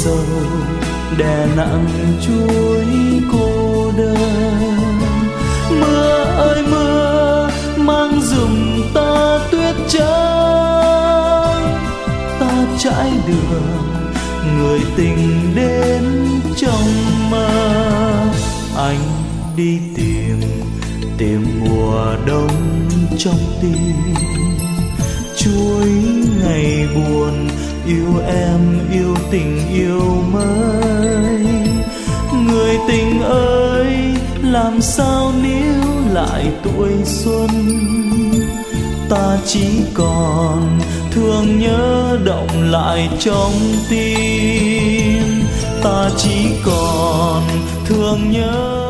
sầu đè nặng chuối cô đơn. Mưa ơi mưa mang giùm ta tuyết trắng, ta trải đường người tình đến trong mơ. Anh đi tìm mùa đông trong tim, chuối ngày buồn yêu em yêu tình yêu mới. Người tình ơi làm sao níu lại tuổi xuân, ta chỉ còn thương nhớ động lại trong tim, ta chỉ còn thương nhớ